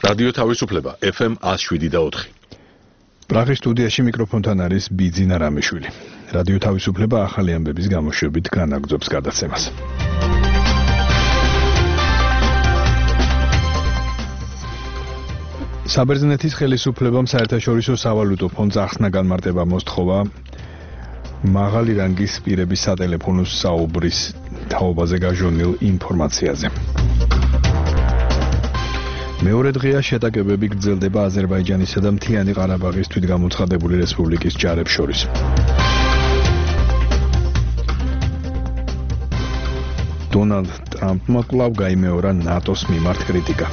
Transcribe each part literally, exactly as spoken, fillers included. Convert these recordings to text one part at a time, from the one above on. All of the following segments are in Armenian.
რადიო თავისუფლება ეფ ემ one oh seven და four. პრაღის სტუდიაში მიკროფონთან არის ბიძინა რამიშვილი. რადიო თავისუფლება ახალი ამბების გამოშვებით განაგრძობს გადაცემას. საბერძნეთის ხელისუფლებამ საერთაშორისო სავალუტო ფონდს ახსნა განმარტება მოსთხოვა მაღალი რანგის პირების სატელეფონო საუბრის თაობაზე გაჟონილ ინფორმაციაზე. მეორე დღეა შეტაკებები გრძელდება აზერბაიჯანისა და მთიანი ყარაბაღის თვითგამოცხადებული რესპუბლიკის ჯარებს შორის. დონალდ ტრამპმა კვლავ გაიმეორა ნატოს მიმართ კრიტიკა.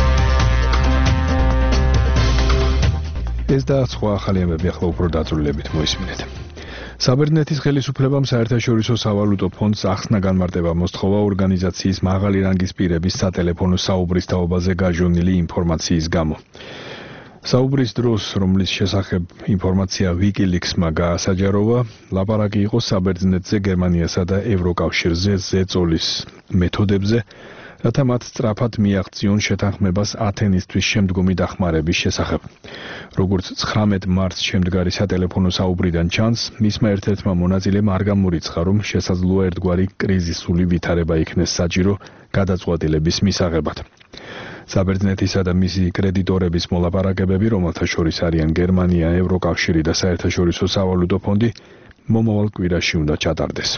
ეს და სხვა ახალი ამბები ახლა უფრო დაწვრილებით მოისმინეთ. საბერძნეთის ხელისუფლებამ საერთაშორისო სავალუტო ფონდს ახსნა განმარტება მოსთხოვა ორგანიზაციის მაღალი რანგის პირების სატელეფონო საუბრის თაობაზე გაჟონილი ინფორმაციის გამო. საუბრის დროს, რომლის შესახებ ინფორმაცია ვიკილიქსმა გაასაჯაროვა, ლაპარაკი იყო საბერძნეთზე, გერმანიასა და ევროკავშირზე ზეწოლის მეთოდებზე, რათა მათ სწრაფად მიაღწიონ შეთანხმებას ათენისთვის შემდგომი დახმარების შესახებ. როგორც ცხრამეტ მარტს შემდგარი სატელეფონო საუბრიდან ჩანს, მისმა ერთ-ერთმა მონაწილემ არ გამორიცხა, რომ შესაძლოა ერთგვარი კრიზისული ვითარება იქნეს საჭირო გადაწყვეტილების მისაღებად. საბერძნეთისა და მისი კრედიტორების მოლაპარაკებები, რომელთა შორის არიან გერმანია, ევროკავშირი და საერთაშორისო სავალუტო ფონდი, მომავალ კვირაში უნდა ჩატარდეს.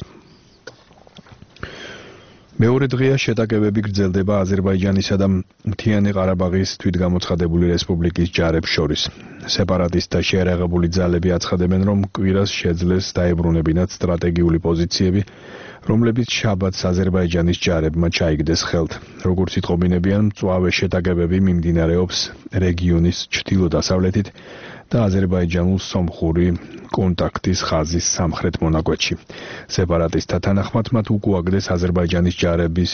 მეორე დღეა შეტაკებები გრძელდება აზერბაიჯანისა და მთიანი ყარაბაღის თვითგამოცხადებული რესპუბლიკის ჯარებს შორის. სეპარატისტთა შეერაღებული ძალები აცხადებენ, რომ კვირას შეძლეს დაებრუნებინათ სტრატეგიული პოზიციები, რომლებიც შაბათს აზერბაიჯანის ჯარებმა ჩაიგდეს ხელთ. როგორც იტყობინებიან, მწვავე შეტაკებები მიმდინარეობს რეგიონის ჩრდილო-დასავლეთით და აზერბაიჯანულ სომხური კონტაქტის ხაზის სამხრეთ მონაკვეთში. სეპარატისტთა თანახმად მათ უკუაგდეს აზერბაიჯანის ჯარების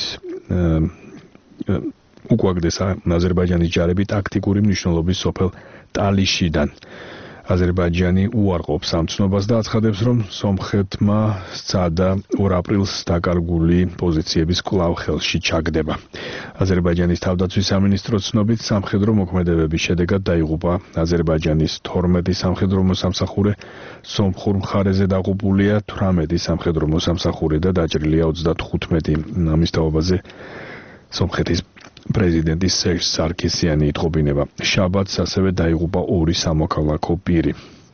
უკუაგდეს აზერბაიჯანის ჯარები ტაქტიკური მნიშვნელობის სოფელ ტალიშიდან. აზერბაიჯანი უარყოფს ამ ცნობას და აცხადებს, რომ სომხეთმა სცადა ორ აპრილს დაკარგული პოზიციების კვლავ ხელში ჩაგდება. აზერბაიჯანის თავდაცვის სამინისტროს ცნობით, სამხედრო მოქმედებების შედეგად დაიღუპა აზერბაიჯანის თორმეტი სამხედრო მოსამსახურე, სომხურ მხარეზე დაღუპულია თვრამეტი სამხედრო მოსამსახურე და დაჭრილია ოცდათხუთმეტი. ამის თაობაზე სომხეთის პრეზიდენტი სერჟ სარქისიანი იტყობინება. შაბათს ასევე დაიღუპა ორი სამოქალაქო პირი.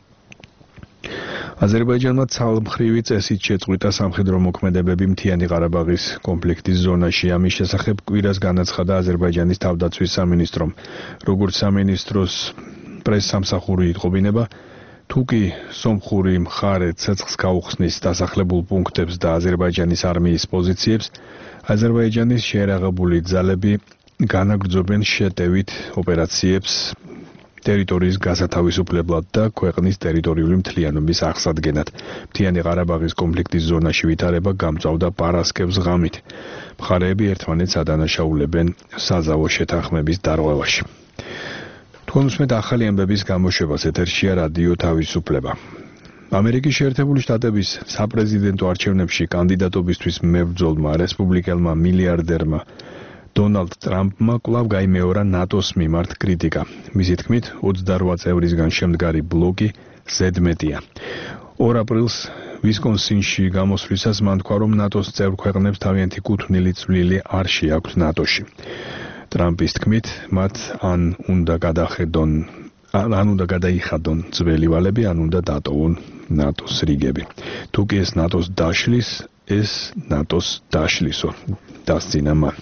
აზერბაიჯანმა ცალმხრივი წესით შეწყვიტა სამხედრო მოქმედებები მთიანი ყარაბაღის კონფლიქტის ზონაში. ამის შესახებ კვირას განაცხადა აზერბაიჯანის თავდაცვის სამინისტრომ. როგორც სამინისტროს პრესსამსახური იტყობინება, თუკი სომხური მხარე ცეცხლს გაუხსნის დასახლებულ პუნქტებს და აზერბაიჯანის არმიის პოზიციებს, აზერბაიჯანის შეერაღებული ძალები განაგრძობენ შეტევით ოპერაციებს ტერიტორიის გასათავისუფლებლად და ქვეყნის ტერიტორიული მთლიანობის აღსადგენად. მთიანი ყარაბაღის კონფლიქტის ზონაში ვითარება გამწვავდა პარასკევს ღამით. მხარეები ერთმანეთს ადანაშაულებენ საზავო შეთანხმების დარღვევაში. თქვენ უსმენთ ახალი ამბების გამოშვებას, ეთერშია რადიო თავისუფლება. ამერიკის შეერთებული შტატების საპრეზიდენტო არჩევნებში კანდიდატობისთვის მებრძოლმა რესპუბლიკელმა მილიარდერმა დონალდ ტრამპმა კვლავ გაიმეორა ნატოს მიმართ კრიტიკა. მისი თქმით, ოცდარვა წევრისგან შემდგარი ბლოკი ზედმეტია. ორ აპრილს ვისკონსინში გამოსვლისას მან თქვა, რომ ნატოს წევრ ქვეყნებს თავიანთი კუთვნილი წვლილი არ შეაქვთ ნატოში. ტრამპის თქმით, მათ ან უნდა გადახედონ ან უნდა გადაიხადონ ძველი ვალები, ან უნდა დატოვონ ნატოს რიგები. თუკი ეს ნატოს დაშლის, ეს ნატოს დაშლისო, დასძინა მან.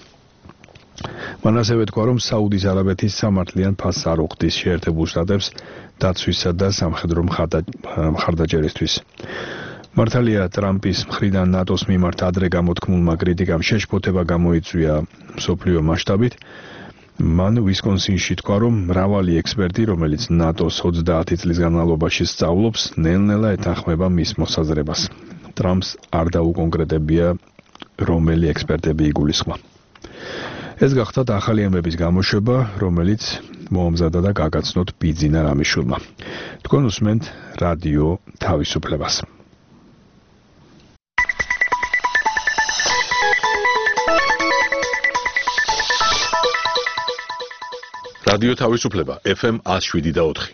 მან ასევე თქვა, რომ საუდის არაბეთის სამართლიან ფასს არ უხდის შეერთებულ შტატებს დაცვისა და სამხედრო მხარდაჭერისთვის. მართალია, ტრამპის მხრიდან ნატოს მიმართ ადრე გამოთქმულმა კრიტიკამ შეშფოთება გამოიწვია მსოფლიო მასშტაბით. მან ვისკონსინში თქვა, რომ მრავალი ექსპერტი, რომელიც ნატოს ოცდაათი წლის განმავლობაში სწავლობს, ნელ-ნელა ეთანხმება მის მოსაზრებას. ტრამპს არ დაუკონკრეტებია, რომელი ექსპერტები იგულისხმა. ეს გახდათ ახალი ამბების გამოშვება, რომელიც მოამზადა და გაგაცნოთ ბიძინა რამიშვილმა. თქვენ უსმენთ რადიო თავისუფლებას. რადიო თავისუფლება F M one oh seven და four.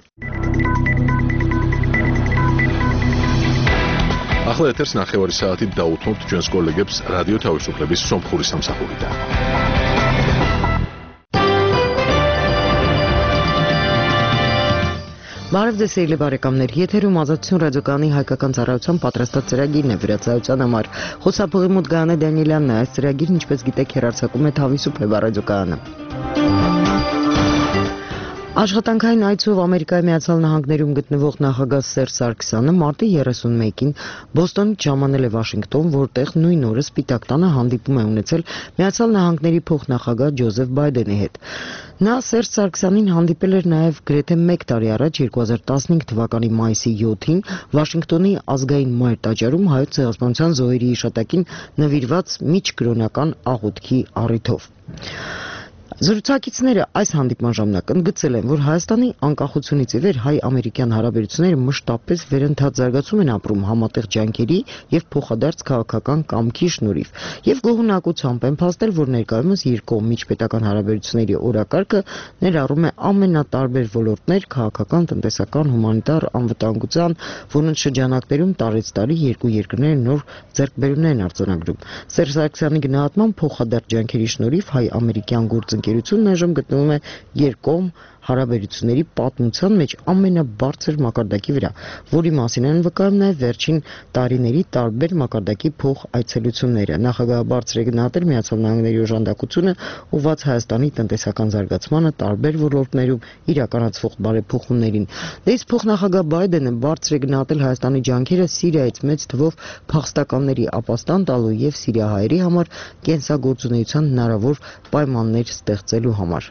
ახლა ეთერს ნახევარი საათით დაუთმობთ ჩვენს კოლეგებს რადიო თავისუფლების სომხური სამსახურიდან. Բարև ձեզ բարեկամներ, եթերում ազատություն ռադիոկայանի հայկական ծառայության պատրաստած ծրագիրն է վերացայության համար։ Խոսափողի մոտ Գայանե Դանիելյանն է, այս ծրագիրն ինչպես գիտեք հեռարձակում է Თავისუფლება ռադիոկայանը։ Աշխատանքային այցով Ամերիկայի Միացյալ Նահանգներում գտնվող նախագահ Սերժ Սարգսյանը մարտի երեսունմեկին Բոստոնից ժամանել է Վաշինգտոն, որտեղ նույն օրը Սպիտակ տանը հանդիպում է ունեցել Միացյալ Նահանգների փոխնախագահ Ջոզեֆ Բայդենի հետ։ Նա Սերժ Սարգսյանին հանդիպել էր նաև գրեթե մեկ տարի առաջ երկու հազար տասնհինգ թվականի մայիսի յոթին Վաշինգտոնի ազգային մայր տաճարում հայոց ցեղասպանության զոհերի հիշատակին նվիրված միջկրոնական աղոթքի առիթով։ Զրուցակիցները այս հանդիպման ժամանակ ընդգծել են, որ Հայաստանի անկախությունից ի վեր հայ-ամերիկյան հարաբերությունները մշտապես վերընթաց զարգացում են ապրում համատեղ ջանքերի եւ փոխադարձ քաղաքական կամքի շնորհիվ, եւ գոհունակությամբ են փաստել, որ ներկայումս երկկողմ միջպետական հարաբերությունների օրակարգը ներառում է ամենատարբեր ոլորտներ քաղաքական, տնտեսական, հումանիտար, անվտանգության, որոնց շրջանակներում տարեց տարի երկու երկրները նոր ձեռքբերումներ են արձանագրում։ Սերժ Սարգսյանի գնահատման փոխադարձ ջանքերի շնորհիվ հայ-ամերիկյան գործընկերությունն այժմ գտնվում է երկկողմ հարաբերությունների պատմության մեջ ամենաբարձր մակարդակի վրա, որի մասին են վկայում նաև վերջին տարիների տարբեր մակարդակի փող այցելությունները։ Նախագահը բարձր է գնահատել Միացյալ Նահանգների օժանդակությունը ուղղված Հայաստանի տնտեսական զարգացմանը տարբեր ոլորտներում իրականացվող բարեփոխումներին։ Դե իսկ փոխնախագահ Բայդենը բարձր է գնահատել Հայաստանի ջանքերը Սիրիայից մեծ թվով փախստականների ապաստան տալու եւ սիրիահայերի համար կենսագործունեության հնարավոր պայմաններ ստեղծելու համար։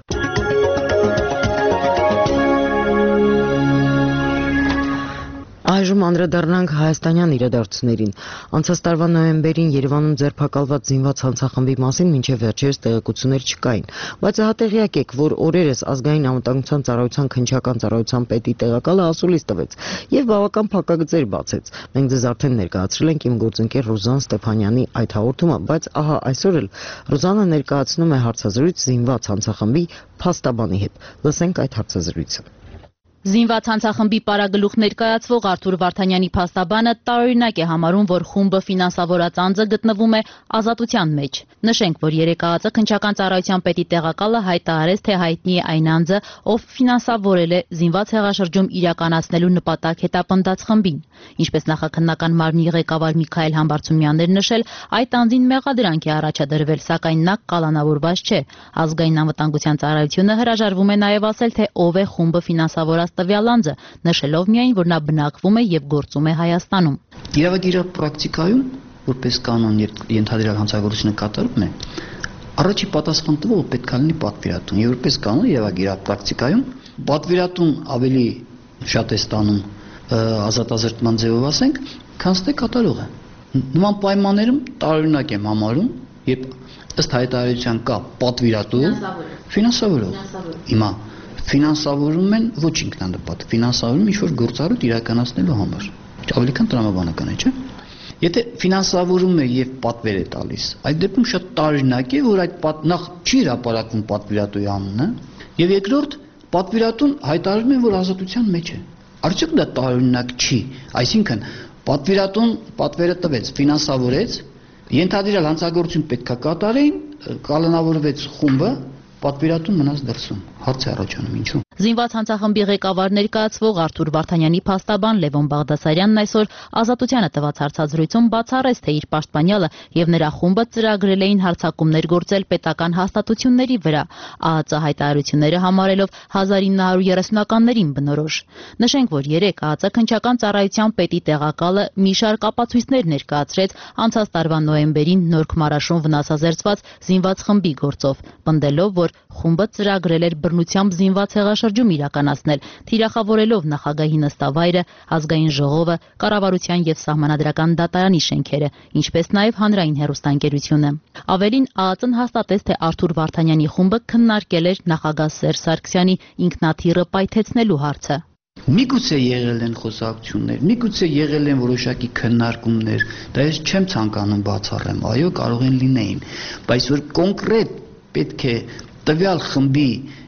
Այժմ անդրադառնանք հայաստանյան իրադարձություններին։ Անցած տարվա նոյեմբերին Երևանում ձերբակալված զինված հանցախմբի մասին մինչև վերջերս տեղեկություններ չկային, բայց ահատեղյակ եք, որ օրերս ազգային անվտանգության ծառայության քննչական ծառայության պետի տեղակալը ասուլիս տվեց եւ բավական փակագծեր բացեց։ Մենք ձեզ արդեն ներկայացրել ենք իմ գործընկեր Ռուզան Ստեփանյանի այդ հաղորդումը, բայց ահա այսօր էլ Ռուզանը ներկայացնում է հարցազրույց զինված հանցախմբի փաստաբանի հետ։ Լսենք այդ հարցազրույցը։ Զինված հանցախմբի պարագլուխ ներկայացվող Արթուր Վարդանյանի փաստաբանը տարօրինակ է համարում, որ խումբը ֆինանսավորած անձը գտնվում է ազատության մեջ։ Նշենք, որ երեկայածը քննչական ծառայության պետի տեղակալը հայտարարեց, թե հայտնի է այն անձը, ով ֆինանսավորել է զինված հեղաշրջում իրականացնելու նպատակ հետապնդած խմբին։ Ինչպես նախաքննական մարմնի ղեկավար Միքայել Համբարձումյանն էր նշել, այդ անձին մեղադրանք է առաջադրվել, սակայն նա կալանավորված չէ։ Ազգային անվտանգության ծառայությունը հրաժարվում է նաև ասել, թե ով է խումբը ֆինանսավորած տվյալ անձը, նշելով միայն, որ նա բնակվում է եւ գործում է Հայաստանում։ Իրավագիտական պրակտիկայում, որպես կանոն ենթադրյալ հանցագործությունը կատարվում է, առաջի պատասխան տվողը պետք է լինի պատվիրատուն։ Եվ որպես կանոն իրավագիտական պրակտիկայում պատվիրատուն ավելի շատ է ստանում ազատազրկման ձևով ասենք, քան թե կատարողը։ Նման պայմաններում տարօրինակ եմ համարում, երբ ըստ հայտարարության կա պատվիրատու, ֆինանսավորող։ Հիմա ֆինանսավորում են ոչ ինքնանպատ, ֆինանսավորում ինչ-որ գործառույթ իրականացնելու համար։ Ավելի քան տրամաբանական է, չէ՞։ Եթե ֆինանսավորում է եւ պատվեր է տալիս, այդ դեպքում շատ տարօրինակ է, որ այդ նախ չի հրապարակվում պատվիրատուի անունը, եւ երկրորդ պատվիրատուն հայտարարում է, որ ազատության մեջ է։ Արդյոք դա տարօրինակ չի, այսինքն պատվիրատուն պատվերը տվեց, ֆինանսավորեց, ենթադրյալ հանցագործություն պետք է կատարեին, կալանավորվեց խումբը, պատվիրատուն մնաց դրսում։ Հարց է առաջանում ինչու։ Զինված հանցախմբի ղեկավար ներկայացվող Արթուր Վարդանյանի փաստաբան Լևոն Բաղդասարյանն այսօր Ազատությանը տված հարցազրույցում բացառեց, թե իր պաշտպանյալը եւ նրա խումբը ծրագրել էին հարձակումներ գործել պետական հաստատությունների վրա, ԱԱԾ հայտարարությունները համարելով հազար ինը հարյուր երեսունականներին բնորոշ։ Նշենք, որ երեկ ԱԱԾ քննչական ծառայության պետի տեղակալը մի շարք ապացույցներ ներկայացրեց անցած տարվա նոյեմբերին Նորք Մարաշում վնասազերծված զինված խմբի գործով, պնդելով, որ խումբը ծրագրել էր բռնությամբ զինված հեղաշրջում իրականացնել, թիրախավորելով նախագահի նստավայրը, ազգային ժողովը, կառավարության եւ սահմանադրական դատարանի շենքերը, ինչպես նաեւ հանրային հեռուստաընկերությունը։ Ավելին ԱԱԾ-ն հաստատեց, թե Արթուր Վարդանյանի խումբը քննարկել էր նախագահ Սերժ Սարգսյանի ինքնաթիռը պայթեցնելու հարցը։ Միգուցե եղել են խոսակցություններ, միգուցե եղել են որոշակի քննարկումներ, դա ես չեմ ցանկանում բացառեմ, այո, կարող են լինեին, բայց որ կոնկրետ պետք է տվյալ խմբի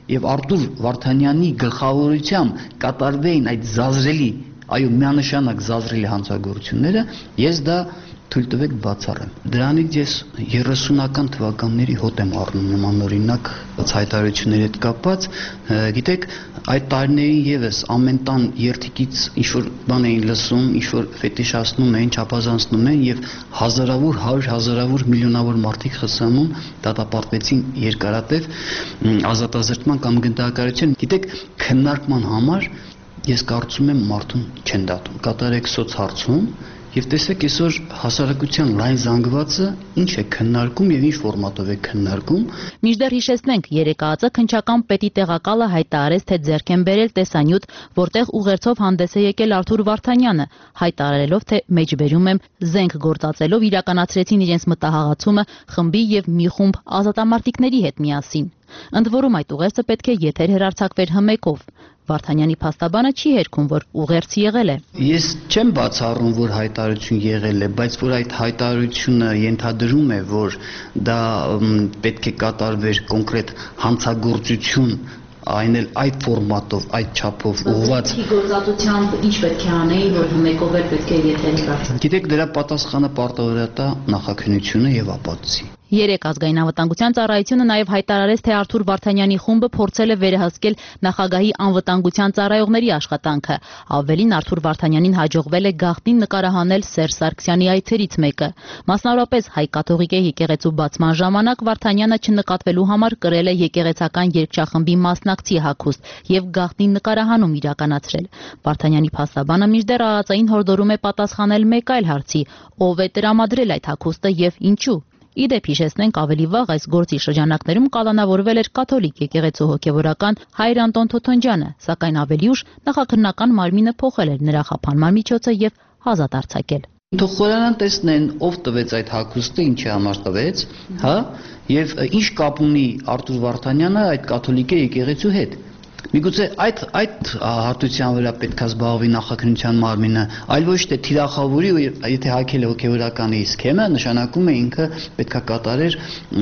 եւ Արտուր Վարդանյանի գլխավորությամբ կատարվեին այդ զազրելի, այո, միանշանակ զազրելի հանցագործությունները, ես դա թույլ տվեք բացառեմ։ Դրանից ես երեսունական թվականների հոտ եմ առնում նմանօրինակ հայտարարությունների հետ կապված, գիտեք, այդ տարիներին եւս ամեն տան երթիկից ինչ-որ բան էին լսում, ինչ-որ ֆետիշացնում էին, չափազանցնում էին եւ հազարավոր, հարյուր հազարավոր, միլիոնավոր մարդիկ ԽՍՀՄ-ում դատապարտվեցին երկարատև ազատազրկման կամ գնդակահարության։ Գիտեք, քննարկման համար ես կարծում եմ մարդուն չեն դատում։ Կատարեք սոցհարցում Եվ տեսեք այսօր հասարակության լայն զանգվածը ինչ է քննարկում եւ ինչ ֆորմատով է քննարկում։ Մինչդեռ հիշեցնենք, երեկայածը քննչական պետի տեղակալը հայտարարեց, թե ձեռք են բերել տեսանյութ, որտեղ ուղերձով հանդես է եկել Արթուր Վարդանյանը, հայտարարելով, թե մեջբերում եմ զենք գործածելով իրականացրեցին իրենց մտահղացումը խմբի եւ մի խումբ ազատամարտիկների հետ միասին։ Ընդ որում այդ ուղերձը պետք է եթեր հեռարձակվեր հմեկով։ Վարդանյանի փաստաբանը չի հերքում, որ ուղերձ եղել է։ Ես չեմ բացառում, որ հայտարարություն եղել է, բայց որ այդ հայտարարությունը ենթադրում է, որ դա պետք է կատարվեր կոնկրետ հանցագործություն, այն էլ այդ ֆորմատով, այդ չափով ուղղված։ Գործածությամբ ինչ պետք է անեի, որ հմեկով էլ պետք է եթեր հեռարձակվի։ Գիտեք, դրա պատասխանը պարտավորատա նախաքննությունը եւ ապացուցի։ Երեք ազգային անվտանգության ծառայությունը նաև հայտարարեց, թե Արթուր Վարդանյանի խումբը փորձել է վերահսկել նախագահի անվտանգության ծառայողների աշխատանքը։ Ավելին, Արթուր Վարդանյանին հաջողվել է գաղտնի նկարահանել Սերժ Սարգսյանի այցերից մեկը։ Մասնավորապես հայ կաթողիկե եկեղեցու բացման ժամանակ Վարդանյանը չնկատվելու համար կրել է եկեղեցական երգչախմբի մասնակցի հագուստ եւ գաղտնի նկարահանում իրականացրել։ Վարդանյանի փաստաբանը մինչդեռ ԱԱԾ-ին հորդորում է պատասխանել մեկ այլ հարցի՝ ով է տրամադրել այդ հագուստը եւ ինչու։ Իդեպ հիշեցնենք, ավելի վաղ այս գործի շրջանակներում կալանավորվել էր կաթոլիկ եկեղեցու հոգևորական Հայր Անտոն Թոթոնջյանը, սակայն ավելի ուշ նախաքննական մարմինը փոխել էր նրա խափանման միջոցը եւ ազատ արձակել։ Թող խորանան տեսնեն, ով տվեց այդ հագուստը, ինչի համար տվեց, հա, եւ ինչ կապ ունի Արթուր Վարդանյանը այդ կաթոլիկե եկեղեցու հետ։ Միգուցե այդ այդ հարթության վրա պետքա զբաղվի նախաքննության մարմինը, այլ ոչ թե թիրախավորի, եթե հակել է հոգևորականի սքեմը, նշանակում է ինքը պետքա կատարեր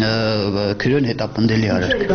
քրոն հետապնդելի արարք։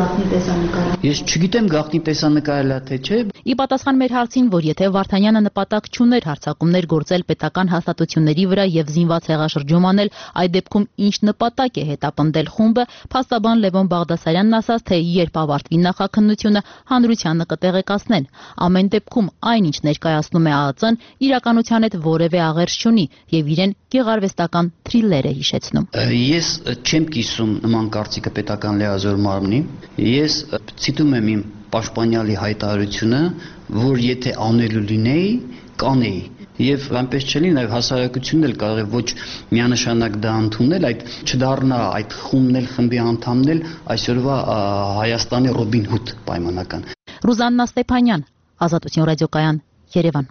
Ես չգիտեմ գաղտնի տեսանկարելա թե չէ։ Ի պատասխան մեր հարցին, որ եթե Վարդանյանը նպատակ չուներ հարձակումներ գործել պետական հաստատությունների վրա եւ զինված հեղաշրջում անել, այդ դեպքում ինչ նպատակ է հետապնդել խումբը, փաստաբան Լևոն Բաղդասարյանն ասաց, թե երբ ավարտվի նախաքննությունը, հանրությանը կտեղեկացնեն։ Ամեն դեպքում այնինչ ներկայացնում է ԱԱԾ-ն, իրականության հետ որևէ աղերս չունի եւ իրեն գեղարվեստական թրիլեր է հիշեցնում։ Ես չեմ կիսում նման կարծիքը պետական լիազոր մարմնի։ Ես ցիտում եմ իմ պաշտպանյալի հայտարարությունը, որ եթե անելու լինեի, կանեի։ Եվ այնպես չլինի, նաև հասարակությունն էլ կարող է ոչ միանշանակ դա ընդունել, այդ չդառնա այդ խումբն էլ խմբի անդամն էլ այսօրվա Հայաստանի Ռոբին Հուդ պայմանական։ Ռուզաննա Ստեփանյան, Ազատություն ռադիոկայան, Երևան։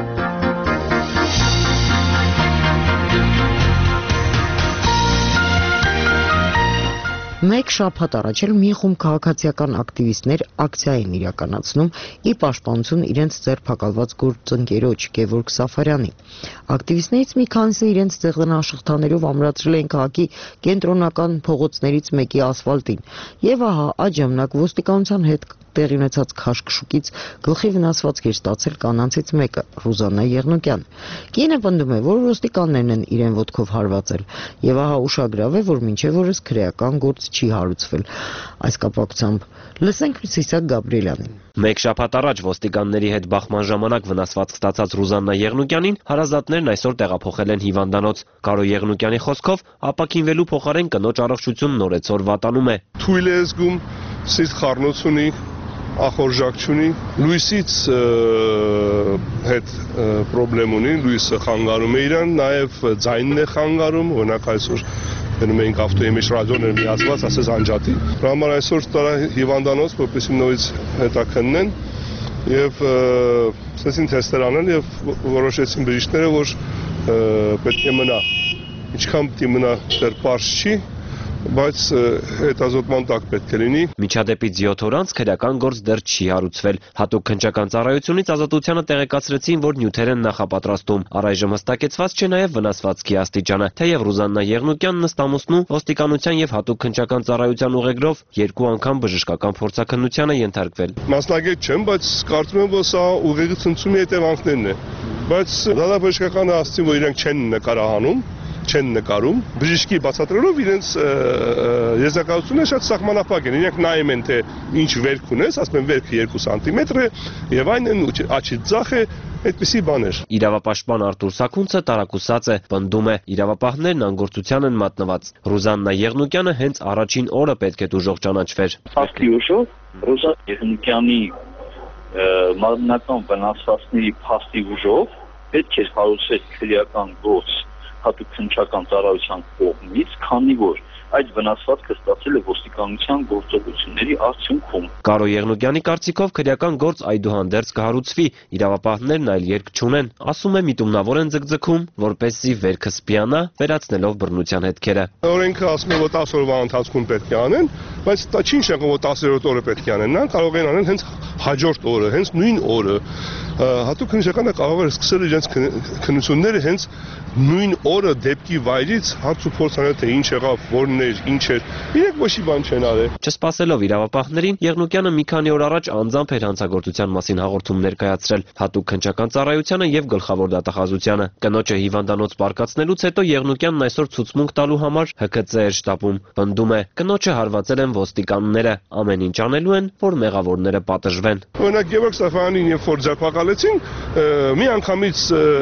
Մեկ շաբաթ առաջ էլ մի խումբ քաղաքացիական ակտիվիստներ ակցիա են իրականացնում ի պաշտպանություն իրենց ձերբակալված գործընկերոջ Գևորգ Սաֆարյանի։ Ակտիվիստներից մի քանիսը իրենց ձեղնաշխտաներով ամրացրել են քաղաքի կենտրոնական փողոցներից մեկի ասֆալտին։ Եվ ահա այդ ժամանակ ոստիկանության հետ տեղի ունեցած քաշքշուկից գլխի վնասվածք էր ստացել կանանցից մեկը՝ Ռուզաննա Եղնուկյան։ Կինը պնդում է, որ ոստիկաններն են իրեն ոտքով հարվածել, եւ ահա ուշագրավ է, որ մինչեւ օրս քրեական գործ չի հարուցվել։ Այս կապակցությամբ լսենք Սիսակ Գաբրիելյանին։ Մեկ շաբաթ առաջ ոստիկանների հետ բախման ժամանակ վնասվածք ստացած Ռուզաննա Եղնուկյանին հարազատներն այսօր տեղափոխել են հիվանդանոց։ Կարո Եղնուկյանի խոսքով ապաքինվելու փոխարեն կնոջ առողջությունն օրեցօր վատանում է։ Թույլ է զգում, սիրտ խառնոց ունի, ախորժակ չունի, լույսից հետ պրոբլեմ ունի, լույսը խանգարում է իրան, նաև ձայնն է խանգարում, օրինակ այսօր գնում էինք ավտոյի մեջ ռադիոներ միացված, ասես անջատի։ Դրա համար այսօր տարա հիվանդանոց, որպեսզի նորից հետաքննեն եւ սկսեցին թեստեր անել եւ որոշեցին բժիշկները, որ պետք է մնա։ Ինչքան պետք է մնա դեռ պարզ չի, բայց հետազոտման տակ պետք է լինի։ Միջադեպից յոթ օր անց քրեական գործ դեռ չի հարուցվել։ Հատուկ քննչական ծառայությունից Ազատությանը տեղեկացրեցին, որ նյութեր են նախապատրաստում։ Առայժմ հստակեցված չէ նաև վնասվածքի աստիճանը։ Թեև Ռուզաննա Եղնուկյանն ըստ ամուսնու ոստիկանության եւ հատուկ քննչական ծառայության ուղեգրով երկու անգամ բժշկական փորձաքննության է ենթարկվել։ Մասնագետ չեմ, բայց կարծում եմ, որ սա ուղեղի ցնցումի հետևանքներն է։ Բայց դատաբժշկական ասացին, որ իրենք չեն նկարահանում, չեն նկարում, բժշկի բացատրելով իրենց եզրակացությունը շատ սահմանափակ են։ Իրենք նայում են, թե ինչ վերք ունես, ասում են վերքը երկու սանտիմետր է եւ այն են աչի ձախ է, այդպիսի բաներ։ Իրավապաշտպան Արտուր Սաքունցը տարակուսած է, պնդում է, իրավապահներն անգործության են մատնված։ Ռուզաննա Եղնուկյանը հենց առաջին օրը պետք է դժոխ ճանաչվեր։ Փաստի ուժով Ռուզաննա Եղնուկյանի մարմնական վնասվածքների փաստի ուժով պետք է հարուցել քրեական գործ հատուկ քննչական ծառայության կողմից, քանի որ այդ վնասվածքը ստացել է ոստիկանության գործողությունների արդյունքում։ Կարո Եղնուկյանի կարծիքով քրեական գործ այդուհանդերձ կհարուցվի, իրավապահներն այլ երկ չունեն, ասում է միտումնավոր են ձգձգում, որպեսզի վերքը սպիանա, վերացնելով բռնության հետքերը։ Օրենքը ասում է, որ տասը օրվա ընթացքում պետք է անեն, բայց դա չի նշանակում, որ տասերորդ օրը պետք է անեն, նա կարող են անել հենց հաջորդ օրը, հենց նույն օրը։ Հատուկ քննչականը կարող է սկսել իրենց քննությունները հենց նույն օրը դեպքի վայրից հարց ու փորձ անել, թե ինչ եղավ, որն էր, ինչ էր։ Իրենք ոչի բան չեն արել։ Չսպասելով իրավապահներին, Եղնուկյանը մի քանի օր առաջ անձամբ էր հանցագործության մասին հաղորդում ներկայացրել հատուկ քննչական ծառայությանը եւ գլխավոր դատախազությանը։ Կնոջը հիվանդանոց պարկացնելուց հետո Եղնուկյանն այսօր ցուցմունք տալու համար Հ K C էր շտապում։ Պնդում է, կնոջը հարվածել են ոստիկանները, ամեն ինչ անելու են, որ մեղավորները պատժվեն։ Օրինակ Գևորգ Սաֆյանին երբ որ ձերբակալեցին, մի անգամից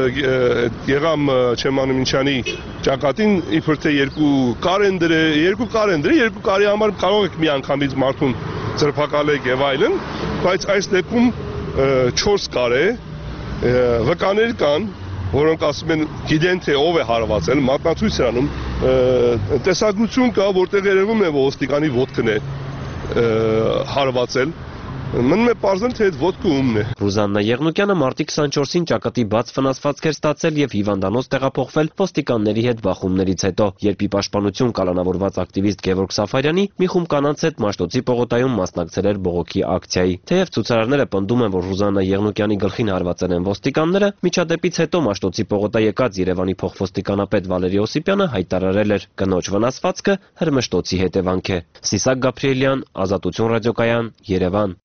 եղամ Չեմանումինչյանի ճակատին իբր թե երկու կարենդր է, երկու կարենդր է, երկու կարի համար կարող եք մի անգամից մարդուն ձերբակալեք եւ այլն, բայց այս դեպքում չորս կար է, վկաներ կան, որոնք ասում են գիտեն թե ով է հարվածել, մատնացույց է անում, տեսագրություն կա, որտեղ երևում է ոստիկանի ոտքն է հարվածել։ Մնում է պարզել, թե այդ ոտքը ումն է։ Ռուզաննա Եղնուկյանը մարտի քսանչորսին ճակատի բաց վնասվածք էր ստացել եւ հիվանդանոց տեղափոխվել ոստիկանների հետ բախումներից հետո, երբ ի պաշտպանություն կալանավորված ակտիվիստ Գևորգ Սաֆարյանի մի խումբ կանանց հետ Մաշտոցի պողոտայում մասնակցել էր բողոքի ակցիայի։ Թեև ցուցարարները պնդում են, որ Ռուզաննա Եղնուկյանի գլխին հարվածել են ոստիկանները, միջադեպից հետո Մաշտոցի պողոտա եկած Երևանի փոխոստիկանապետ Վալերի Օսիպյանը հայտարարել էր. կնոջ վնասվածքը հրմշտոցի հետևանք է։ Սիսակ Գաբրիելյան, Ազատություն ռադիոկայան, Երևան։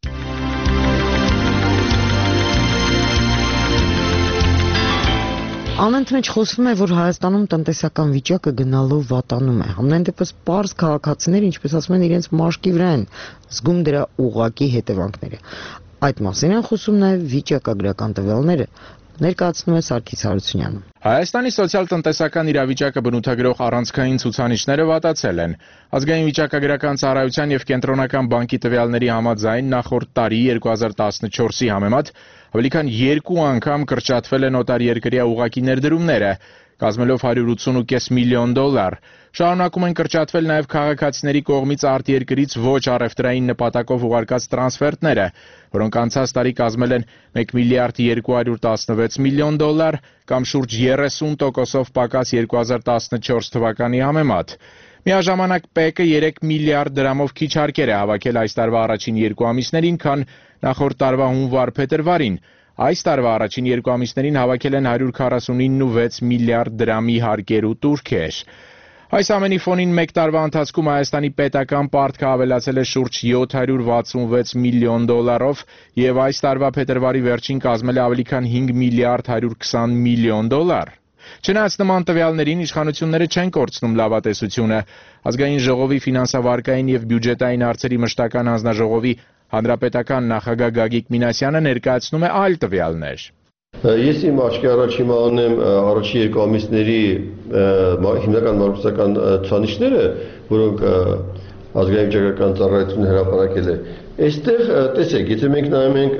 Անընդմեջ խոսվում է, որ Հայաստանում տնտեսական վիճակը գնալով վատանում է։ Համենայն դեպս պարզ քաղաքացիները, ինչպես ասում են, իրենց մաշկի վրա են զգում դրա ուղղակի հետևանքները։ Այդ մասին են խոսում նաև վիճակագրական տվյալները, ներկայացնում է Սարգիս Հարությունյանը։ Հայաստանի սոցիալ-տնտեսական իրավիճակը բնութագրող առանցքային ցուցանիշները վատացել են։ Ազգային վիճակագրական ծառայության եւ Կենտրոնական բանկի տվյալների համաձայն նախորդ տարի երկու հազար տասնչորսի համեմատ ավելի քան երկու անգամ կրճատվել են օտարերկրյա ուղղակի ներդրումները, կազմելով հարյուր ութսուն ու կես միլիոն դոլար։ Շարունակում են կրճատվել նաև քաղաքացիների կողմից արտերկրից ոչ առևտրային նպատակով ուղարկած տրանսֆերտները, որոնք անցած տարի կազմել են մեկ միլիարդ երկու հարյուր տասնվեց միլիոն դոլար կամ շուրջ երեսուն տոկոսով պակաս երկու հազար տասնչորս թվականի համեմատ։ Միաժամանակ ՊԵԿ-ը երեք միլիարդ դրամով քիչ հարկեր է հավաքել այս տարվա առաջին երկու ամիսներին, քան նախորդ տարվա հունվար-փետրվարին։ Այս տարվա առաջին երկու ամիսներին հավաքել են հարյուր քառասունինը ու վեց միլիարդ դրամի հարկեր ու տուրքեր։ Այս ամենի ֆոնին մեկ տարվա ընթացքում Հայաստանի պետական պարտքը ավելացել է շուրջ յոթ հարյուր վաթսունվեց միլիոն դոլարով եւ այս տարվա փետրվարի վերջին կազմել է ավելի քան հինգ միլիարդ հարյուր քսան միլիոն դոլար։ Չնայած նման տվյալներին իշխանությունները չեն կորցնում լավատեսությունը։ Ազգային ժողովի ֆինանսավարկային եւ բյուջետային հարցերի մշտական հանձնաժողովի հանրապետական նախագահ Գագիկ Մինասյանը ներկայացնում է այլ տվյալներ։ Ես իմ աչքի առաջ հիմա ունեմ առաջի երկու ամիսների հիմնական մարմնական ցուցանիշները, որոնք ազգային վիճակագրական ծառայությունը հրապարակել է։ Այստեղ տեսեք, եթե մենք նայում ենք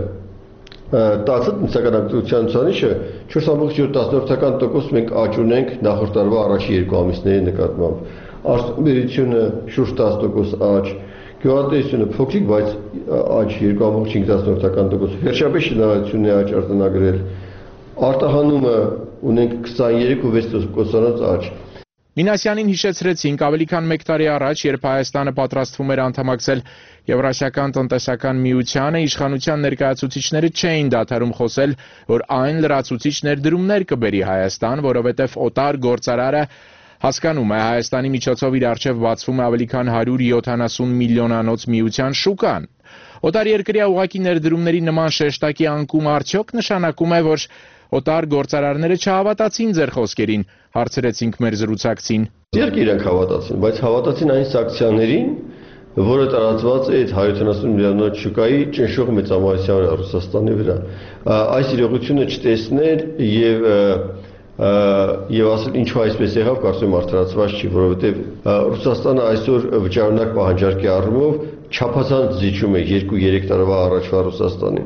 տասը տնտեսական ակտիվության ցուցանիշը չորս կoma յոթ տոկոս մենք աճ ունենք նախորդ տարվա առաջի երկու ամիսների նկատմամբ։ Արտադրությունը շուրջ տասը տոկոս աճ, գյուղատնտեսությունը փոքրիկ, բայց աճ երկու կoma չինք տոկոս։ Վերջապես շինարարությունն է աճ արձանագրել։ Արտահանումը ունենք քսաներեք ու վեց տոկոսանոց աճ։ Մինասյանին հիշեցրեցինք ավելի քան մեկ տարի առաջ, երբ Հայաստանը պատրաստվում էր անդամակցել Եվրասիական տնտեսական միությանը, իշխանության ներկայացուցիչները չէին դադարում խոսել, որ այն լրացուցիչ ներդրումներ կբերի Հայաստան, որովհետև օտար գործարարը հասկանում է Հայաստանի միջոցով իր առջև բացվում է ավելի քան հարյուր յոթանասուն միլիոնանոց միության շուկան։ Օտար երկրյա ուղղակի ներդրումների նման շեշտակի անկում արդյոք նշանակում է, որ օտար գործարարները չհավատացին ձեր խոսքերին, հարցրեցինք մեր զրուցակցին։ Երկը իրենք հավատացին, բայց հավատացին այն սանկցիաներին, որը տարածված է այդ հարյուր յոթանասուն միլիոնանոց շուկայի ճնշող մեծամասնության վրա Ռուսաստանի վրա։ Այս իրողությունը չտեսներ եւ եւ ասել ինչու այսպես եղավ, կարծում եմ արդարացված չի, որովհետեւ Ռուսաստանը այսօր վճարունակ պահանջարկի առումով չափազանց զիջում է երկու-երեք տարվա առաջվա Ռուսաստանին։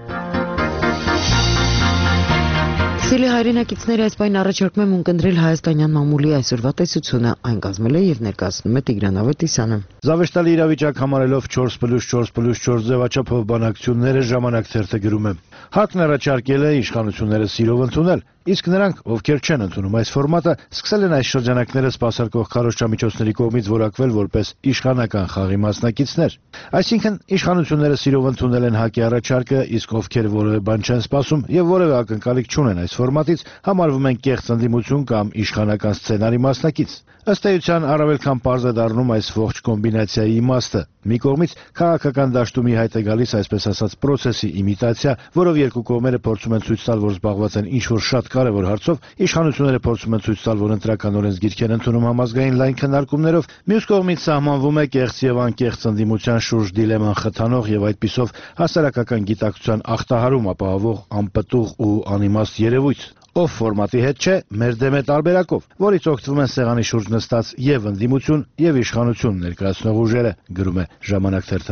Սիրելի հայրենակիցներ, այս պայն առաջարկում եմ ունկնդրել հայաստանյան մամուլի այսօրվա տեսությունը, այն կազմել է եւ ներկայացնում է Տիգրան Ավետիսյանը։ Զավեշտալի իրավիճակ համարելով չորս պլյուս չորս պլյուս չորս ձևաչափով բանակցությունները ժամանակ թերթը գրում է։ ՀԱԿ-ն առաջարկել է իշխանությունները սիրով ընդունել, իսկ նրանք, ովքեր չեն ընդունում այս ֆորմատը, սկսել են այս շրջանակները սպասարկող քարոզչամիջոցների կողմից որակվել որպես իշխանական խաղի մասնակիցներ։ Այսինքն իշխանությունները սիրով ընդունել են ՀԱԿ-ի առաջարկը, իսկ ովքեր որևէ բան չեն սպասում եւ որևէ ակնկալիք չունեն այս ֆորմատից, համարվում են կեղծ ընդդիմություն կամ իշխանական սցենարի մասնակից։ Ըստ էության առավել քան պարզ է դառնում այս ողջ կոմբինացիայի իմաստը։ Մի կողմից քաղաքական դաշտումի հայտ է գալիս այսպես ասած պրոցեսի իմիտացիա, որով երկու կողմերը փորձում են ցույց տալ, որ զբաղված են ինչ-որ շատ կարևոր հարցով, իշխանությունները փորձում են ցույց տալ, որ ընտրական օրենսգիրք են ընդունում համազգային լայն քննարկումներով, մյուս կողմից սահմանվում է կեղծ եւ անկեղծ ընդդիմության շուրջ դիլեման խթանող եւ այդպիսով հասարակական գիտակցության ախտահարում ապահովող անպտուղ ու անիմաստ երևույթ, ով ֆորմատի հետ չէ, մեր դեմ է տարբերակով, որից օգտվում են սեղանի շուրջ նստած եւ ընդդիմություն եւ իշխանություն ներկայացնող ուժերը, գրում է Ժամանակ թերթը։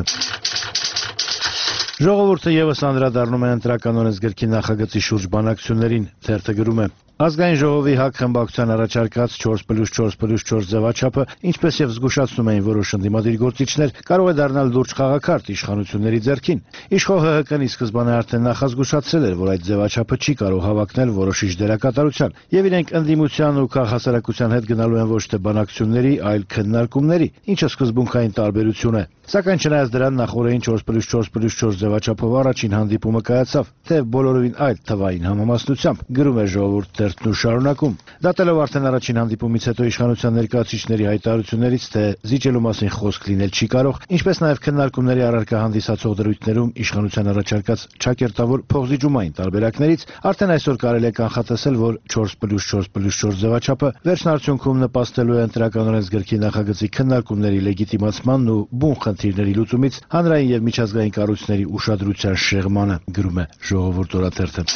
Ժողովուրդը եւս անդրադառնում է ընտրական օրենսգրքի նախագծի շուրջ բանակցություններին, թերթը գրում է. Ազգային ժողովի ՀԱԿ խմբակցության առաջարկած չորս պլյուս չորս պլյուս չորս ձևաչափը, ինչպես եւ զգուշացնում էին որոշ ընդդիմադիր գործիչներ, կարող է դառնալ լուրջ խաղաքարտ իշխանությունների ձեռքին։ Իշխող ՀՀԿ-ն ի սկզբանե արդեն նախազգուշացրել էր, որ այդ ձևաչափը չի կարող հավակնել որոշիչ դերակատարության, եւ իրենք ընդդիմության ու քաղաքասարակության հետ գնալու են ոչ թե բանակցությունների, այլ քննարկումների, ինչը սկզբունքային տարբերություն է։ Սակայն չնայած դրան նախորդին չորս պլյուս չորս պլյուս չորս ձևաչափով առաջին հանդիպումը կայացավ, թե բոլորովին այլ թվային համամասնությամբ, գրում է Ժողովուրդ թերթն ու շարունակում։ Դատելով արդեն առաջին հանդիպումից հետո իշխանության ներկայացուցիչների հայտարարություններից, թե զիջելու մասին խոսք լինել չի կարող, ինչպես նաև քննարկումների առարկա հանդիսացող դրույթներում իշխանության առաջարկած ճակերտավոր փոխզիջումային տարբերակներից, արդեն այսօր կարելի է կանխատեսել, որ չորս պլյուս չորս պլյուս չորս ձևաչափը վերջին արդյունքում նպաստելու է ընտրական օրենսգրքի նախագծի քննարկումների լեգիտիմացմանն ու բուն խնդիրների լուծումից հանրային եւ միջազգային կառույցների ուշադրության շեղմանը, գրում է Ժողովուրդ օրաթերթը։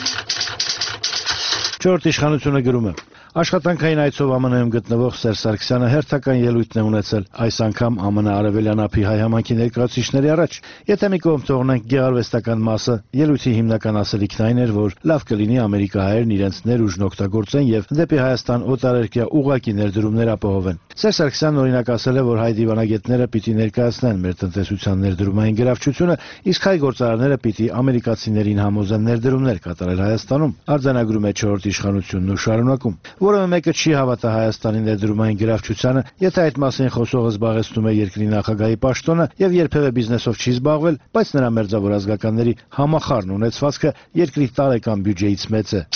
Չորրորդ իշխանությունը գրում է. Աշխատանքային այցով ԱՄՆ-ում գտնվող Սերժ Սարգսյանը հերթական ելույթ է ունեցել, այս անգամ ԱՄՆ արևելյան ափի հայ համայնքի ներկայացուցիչների առաջ։ Եթե մի կողմ թողնենք գեղարվեստական մասը, ելույթի հիմնական ասելիքն այն էր, որ լավ կլինի ամերիկահայերն իրենց ներուժն օգտագործեն եւ դեպի Հայաստան օտարերկրյա ուղղակի ներդրումներ ապահովեն։ Սերժ Սարգսյանն օրինակ ասել է, որ հայ դիվանագետները պիտի ներկայացնեն մեր տնտեսության ներդրումային գրավչությունը, իսկ հայ գործարարները պիտի ամերիկացիներին համոզեն ներդրումներ կատարել Հայաստանում։ Արձանագրում է չորրորդ իշխանությունն ու շարունակում. Որևէ մեկը չի հավատա Հայաստանի ներդրումային գրավչությանը, եթե այդ մասին խոսողը զբաղեցնում է երկրի նախագահի պաշտոնը եւ երբևէ բիզնեսով չի զբաղվել, բայց նրա մերձավոր ազգականների համախառն ունեցվածքը երկրի տարեկան բյուջեից մեծ է։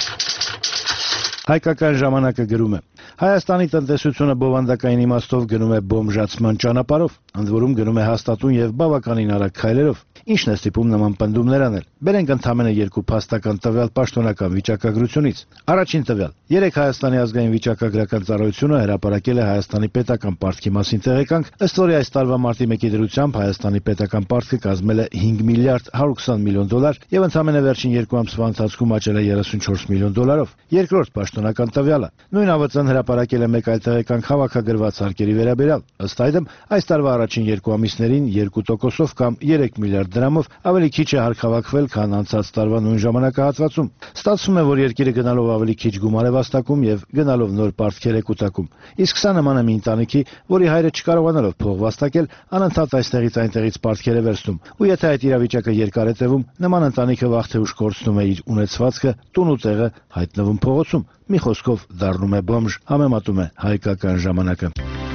Հայկական ժամանակը գրում է. Հայաստանի տնտեսությունը բովանդակային իմաստով գնում է բոմժացման ճանապարհով, ընդ որում գնում է հաստատուն եւ բավականին արագ քայլերով։ Ինչն է ստիպում նման պնդումներ անել։ Բերենք ընդամենը երկու փաստական տվյալ պաշտոնական վիճակագրությունից։ Առաջին տվյալ. երեք Հայաստանի ազգային վիճակագրական ծառայությունը հրապարակել է Հայաստանի պետական պարտքի մասին տեղեկանք, ըստ որի այս տարվա մարտի մեկի դրությամբ Հայաստանի պետական պարտքը կազմել է հինգ միլիարդ հարյուր ութ միլիոն դոլար եւ ընդամենը վերջին երկու ամսվա ընթացքում աճել է երեսունչորս միլիոն դոլարով։ Երկրորդ պաշտոնական տվյալը. նույն ԱՎԾ-ն հրապարակել է մեկ այլ տեղեկանք հավաքագրված հարկերի վերաբերյալ։ Ըստ այդմ, այս տարվա առաջին երկու ամիսներին երկու տոկոսով կամ երեք միլիարդ դրամով ավելի քիչ է հարկ հավաքվել, քան անցած տարվա նույն ժամանակահատվածում։ Ստացվում է, որ երկիրը գնալով ավելի քիչ գումար է վաստակում եւ գնալով նոր պարտքեր է կուտակում։ Իսկ սա նման է մի ընտանիքի, որի հայրը չկարողանալով փող վաստակել, անընդհատ այստեղից այնտեղից պարտքեր է վերցնում։ Ու եթե այդ իրավիճակը երկար է տևում, նման ընտանիքը վաղ թե ուշ կորցնում է իր ունեցվածքը, տուն ու տեղը հայտնվում փողոցում։ մի խոսքով դառնում է բոմժ, համեմատում է հայկական ժամանակը։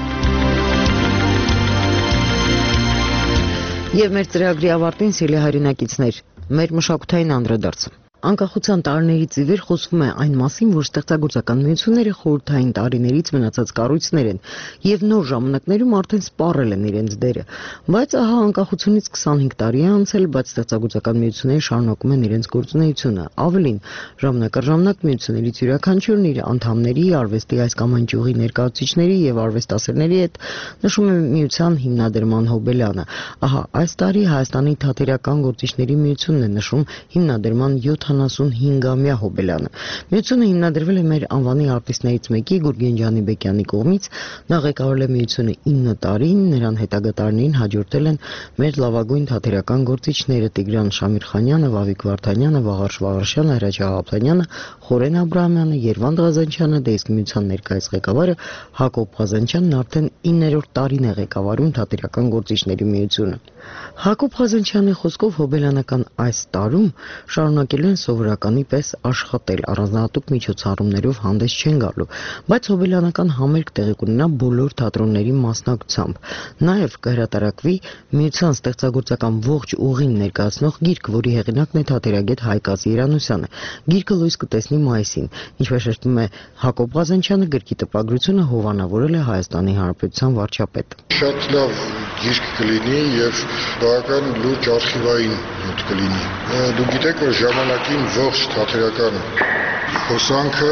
Եվ մեր ծրագրի ավարտին սիրելի հայրենակիցներ, մեր մշակութային անդրադարձը։ Անկախության տարիներից ի վեր խոսվում է այն մասին, որ ստեղծագործական միությունները խորհրդային տարիներից մնացած կառույցներ են եւ նոր ժամանակներում արդեն սպառել են իրենց դերը։ Բայց ահա անկախությունից քսանհինգ տարի է անցել, բայց ստեղծագործական միությունները շարունակում են իրենց գործունեությունը։ Ավելին, ժամանակ առ ժամանակ միություններից յուրաքանչյուրն իր անդամների, արվեստի այս կամ այն ճյուղի ներկայացուցիչների եւ արվեստասերների հետ նշում է միության հիմնադրման հոբելյանը։ Ահա այս տարի Հայաստանի թատերական գործիչների միությունն է նշում հիմնադրման յոթանասունհինգամյա հոբելյանը։ Միությունը հիմնադրվել է մեր անվանի արտիստներից մեկի Գուրգեն Ջանիբեկյանի կողմից, նա ղեկավարել է միությունը ինը տարի, նրան հետագա տարիներին հաջորդել են մեր լավագույն թատերական գործիչները Տիգրան Շամիրխանյանը, Վավիկ Վարդանյանը, Վաղարշ Վաղարշյանը, Հրաչ Աղաբանյանը, Խորեն Աբրահամյանը, Երվանդ Ղազանչյանը, դե իսկ միության ներկայիս ղեկավարը Հակոբ Ղազանչյանն արդեն իններորդ տարին է ղեկավարում թատերական գործիչների միությունը։ Հակոբ Ղազանչյանի խոսքով հոբելյանական այս տարում շարունակելու են սովորականի պես աշխատել, առանձնահատուկ միջոցառումներով հանդես չեն գալու, բայց հոբելյանական համերգ տեղի կունենա բոլոր թատրոնների մասնակցությամբ։ Նաև կհրատարակվի միության ստեղծագործական ողջ ուղին ներկայացնող գիրք, որի հեղինակն է թատերագետ Հայկազ Երանուսյանը։ Գիրքը լույս կտեսնի մայիսին, ինչպես շեշտում է Հակոբ Ղազանչյանը, գրքի տպագրությունը հովանավորել է Հայաստանի Հանրապետության վարչապետը։ Շատ լավ գիրք կլինի եւ բավական լուրջ արխիվային նյութ կլինի։ Դուք գիտեք, որ ժամանակին ողջ թատերական հոսանքը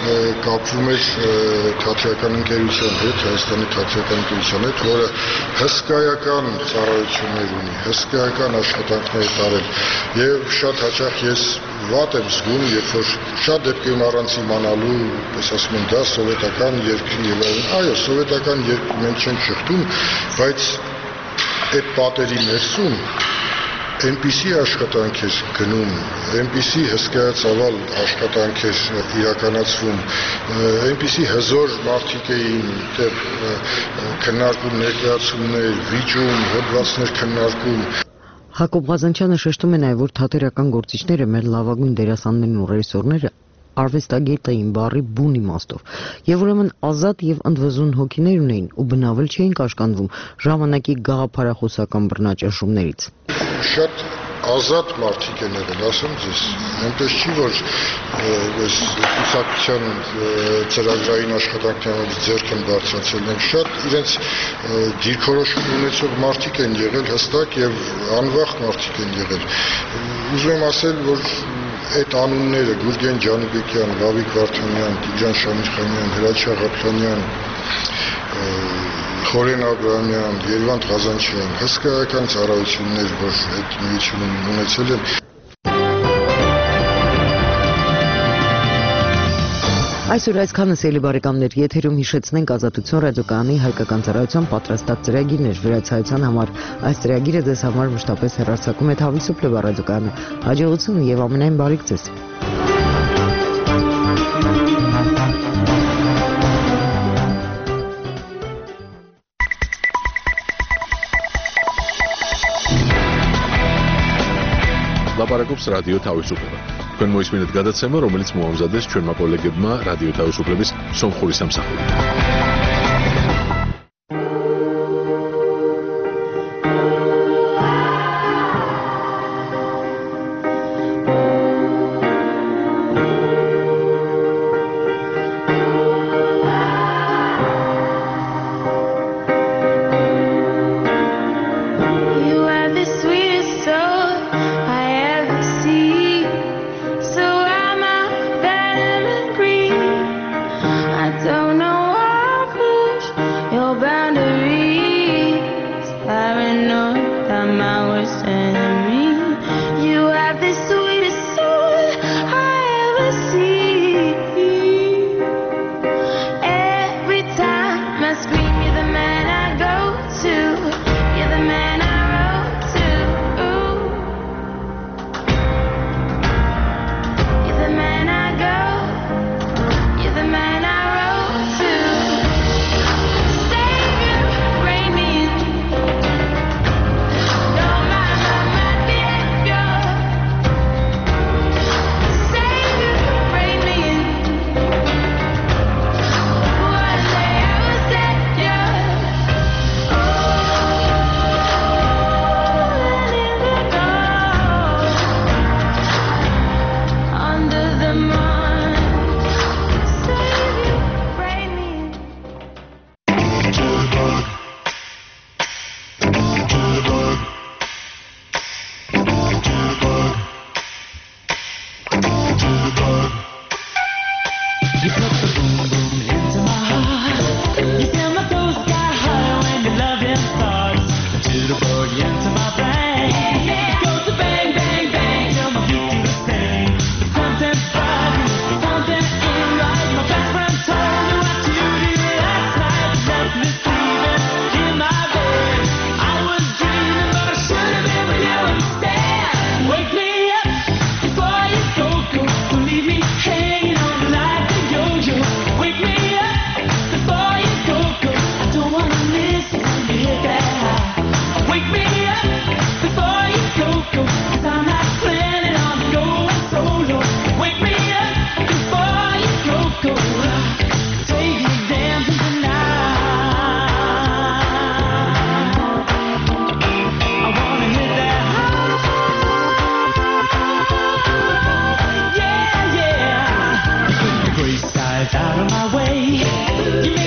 կապվում էր թատերական ընկերության հետ, Հայաստանի թատերական ընկերության հետ, որը հսկայական ծառայություններ ունի, հսկայական աշխատանքներ տարել եւ շատ հաճախ ես վատ եմ զգում, երբ որ շատ դեպքերում առանց իմանալու, պես ասում են, դա սովետական երկրի եւ այլն։ Այո, սովետական երկրի մենք չենք շղթում, բայց այդ պատերի ներսում այնպիսի աշխատանք էր գնում, այնպիսի հսկայածավալ աշխատանք էր իրականացվում, այնպիսի հզոր մարդիկ էին, դեռ քննարկում ներկայացումներ, վիճում, հոդվածներ քննարկում։ Հակոբ Ղազանչյանը շեշտում է նաև, որ թատերական գործիչները, մեր լավագույն դերասաններն ու ռեժիսորները արվեստագետ էին բառի բուն իմաստով, եւ ուրեմն ազատ եւ ընդվզուն հոգիներ ունեին ու բնավել չէին կաշկանդվում ժամանակի գաղափարախոսական բռնաճնշումներից։ Շատ ազատ մարդիկ են եղել, ասեմ ձեզ, այնպես չի, որ այս կուսակցության ծրագրային աշխատանքներից ձեռք են բարձրացել են, շատ իրենց դիրքորոշում ունեցող մարդիկ են եղել հստակ եւ անվախ մարդիկ են եղել։ Ուզում եմ ասել, որ այդ անունները Գուրգեն Ջանիբեկյան, Վավիկ Վարդանյան, Տիգրան Շամիրխանյան, Հրաչ Աղաբանյան, Խորեն Աբրահամյան, Երվանդ Ղազանչյան, հսկայական ծառայություններ, որ այդ միությունում ունեցել են։ Այսօր այսքանը սիրելի բարեկամներ, եթերում հիշեցնենք Ազատություն ռադիոկայանի հայկական ծառայության պատրաստած ծրագիրներ վերացայության համար։ Այս ծրագիրը ձեզ համար մշտապես հեռարձակում է Թավիթ ռադիոկայանը։ Հաջողություն եւ ամենայն բարիք ձեզ։ Լապարակობს ռադիո Թավիթ։ Თქვენ მოისმინეთ გადაცემა, რომელიც მოამზადეს ჩვენმა კოლეგებმა რადიო თავისუფლების სომხური სამსახური.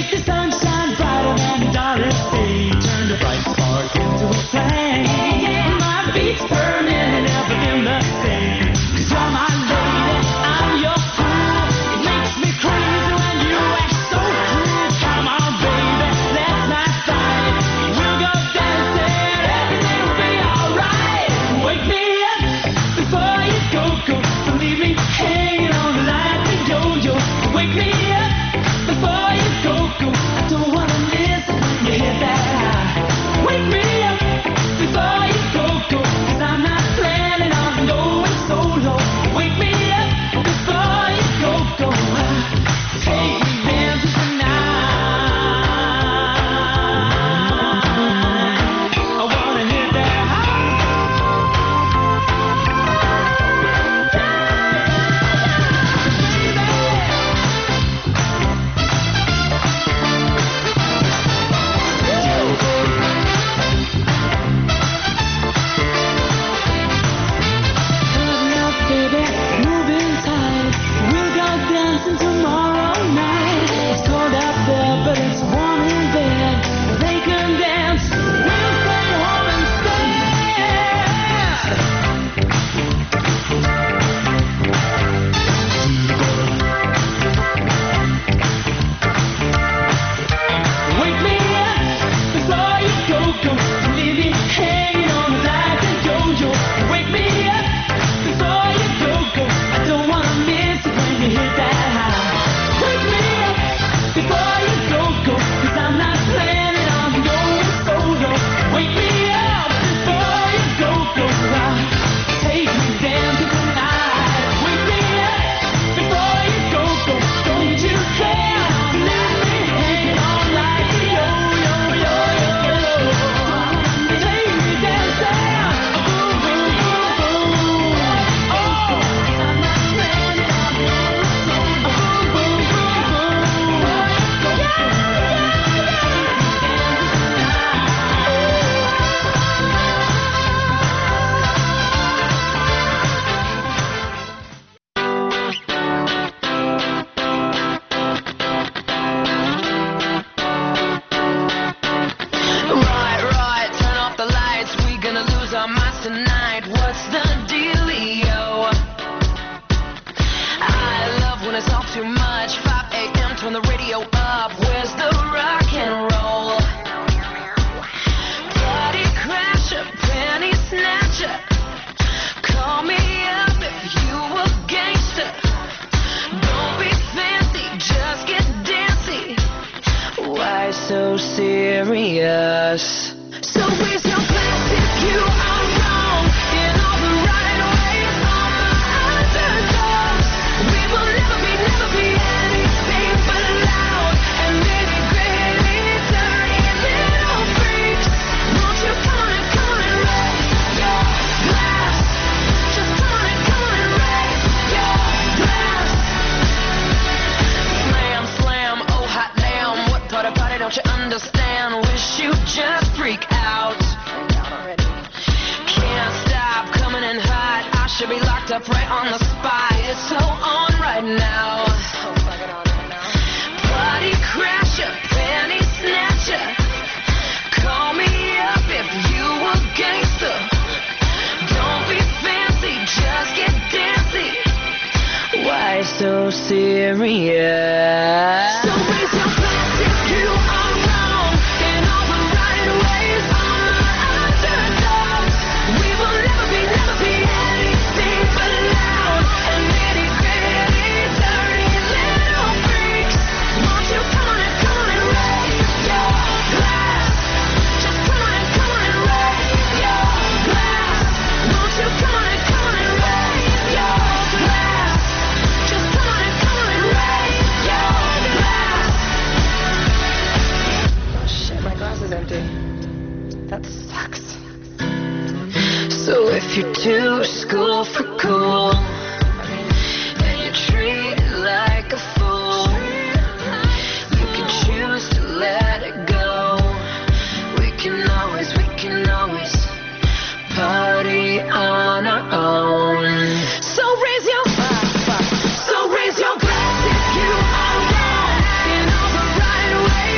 So raise your glass if you are wrong in all the right ways.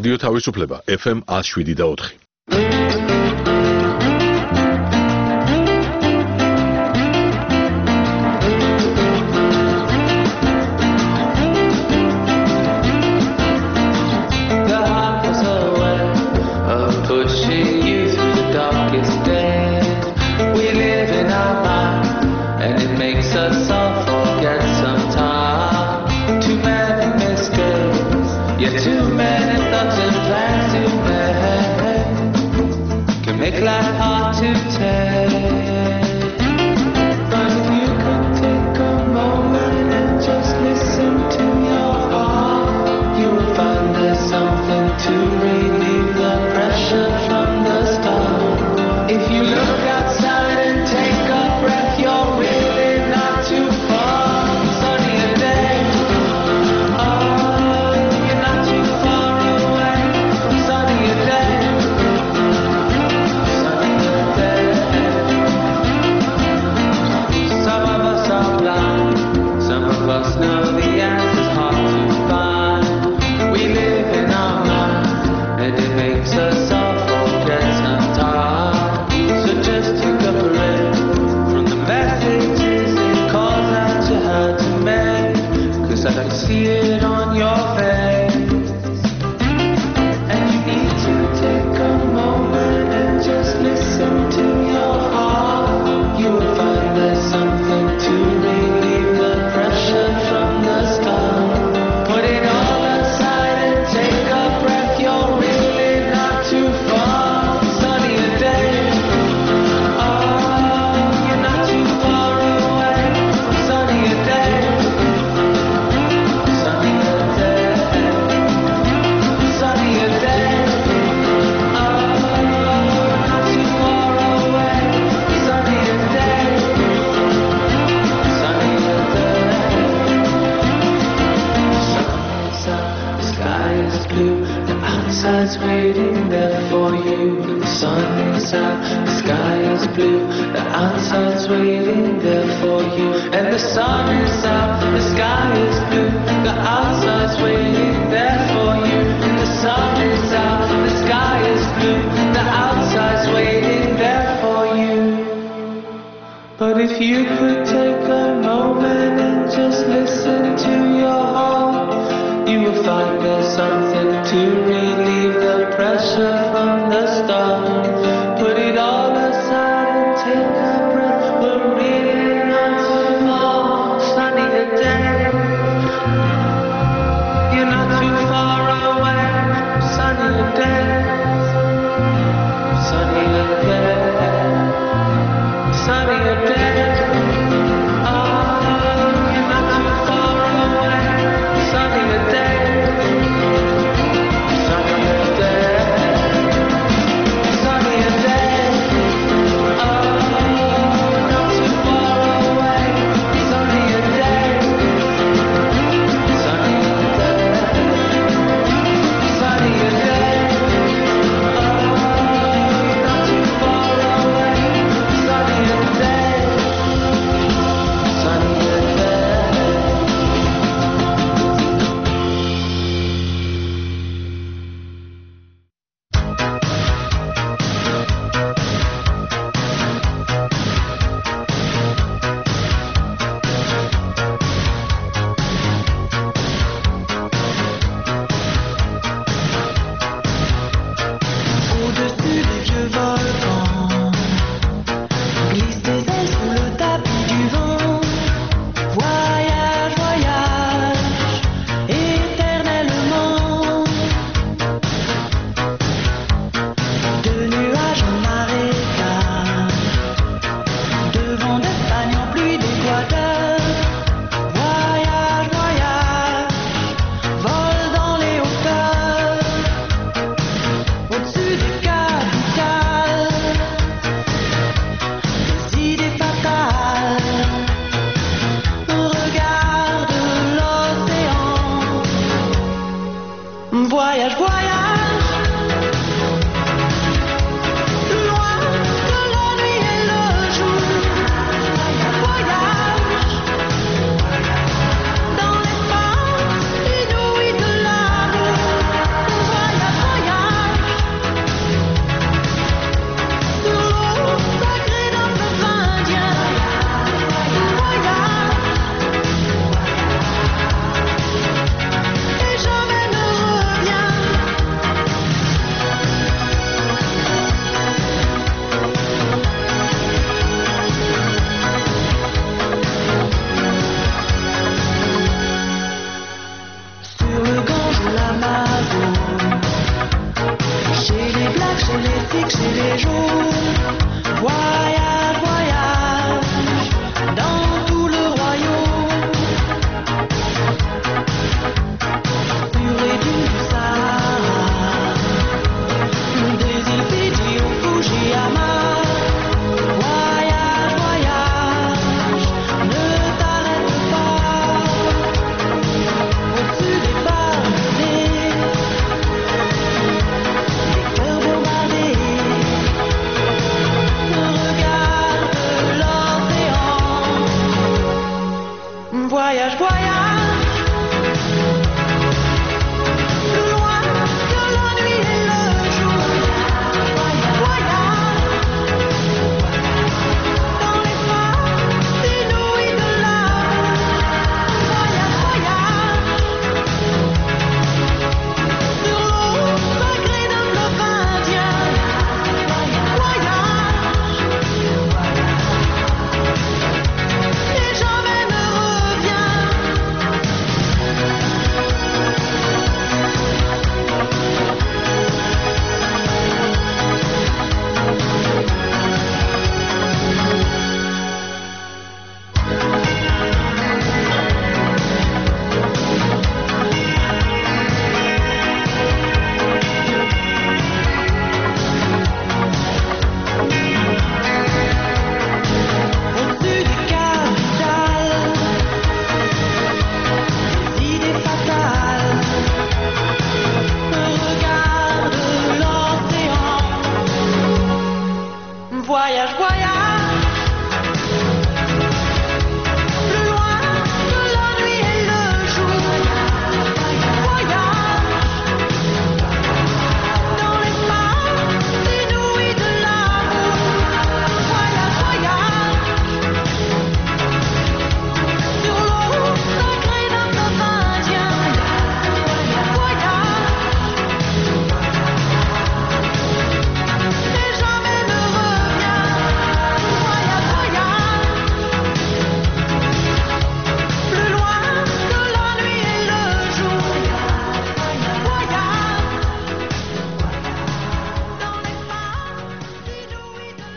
რადიო თავისუფლება ეფ ემ one oh seven და four. Make life hard to take, but if you could take a moment and just listen to your heart, you will find there's something to relieve the pressure from the start. If you look outside and take a breath, you're really not too far. Sunnier day, oh, you're not too far away from sunnier day. Us know the answer's hard to find. We live in our mind, and it makes us all forget sometimes. So just take a breath from the messages and calls that you had to make, 'cause I can see it on your face. And you need to take a moment and just listen to your heart. You will find there's something to relieve the pressure from the start. Put it all aside and take a breath. You're really not too far. Sunnier day, oh, you're not too far away from sunnier day. Sunnier day, sunnier day, oh, not too far away. Sunnier day, sunnier day. The sky is blue, the outside's waiting there for you. The sun is out, the sky is blue, the outside's waiting there for you. And the sun is out, the sky is blue, the outside's waiting there for you. And the sun is out, the sky is blue, the outside's waiting there for you. But if you could take a moment and just listen to your heart, you will find there's something to relieve the pressure from the start. Put it all aside and take a breath. We're really not too far. Sunnier day, you're not too far away. Sunnier day, sunnier day, sunnier day. Sunnier day, sunnier day. fixer les, fixer les jours. Voyage, voyage dans tout le royaume. Purée du Sahara, des îles Fidji au Fujiyama. Voyage, voyage, ne t'arrête pas. Au-dessus des palmiers, les cœurs bombardés. Regarde l'océan. Voyage, voyage. Plus loin que la nuit et le jour. Voyage. Dans l'espace inouï de l'amour. Voyage, voyage. Sur l'eau sacrée d'un fleuve indien. Voyage. Et jamais ne reviens. Au-dessus des capitales, des idées fatales. Regarde l'océan. Voyage, voyage. Plus loin que la nuit et le jour. Voyage. Dans l'espace inouï de l'amour. Voyage, voyage. Sur l'eau sacrée d'un fleuve indien. Voyage. Et jamais ne reviens. Voyage, voyage. Plus loin que la nuit et le jour. Voyage. Dans l'espace inouï de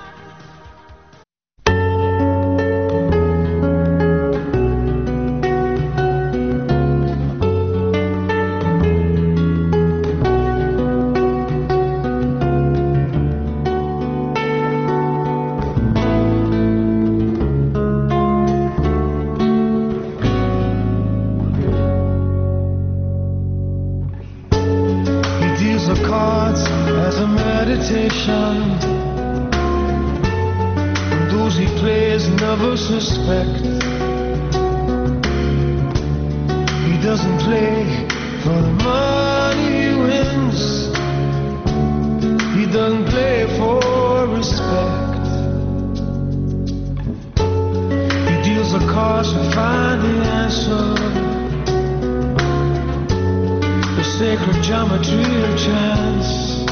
He deals the cards as a meditation. And those he plays never suspect. He doesn't play for the money he wins. He doesn't play for respect. He deals the cards to find the answer. The sacred geometry of chance.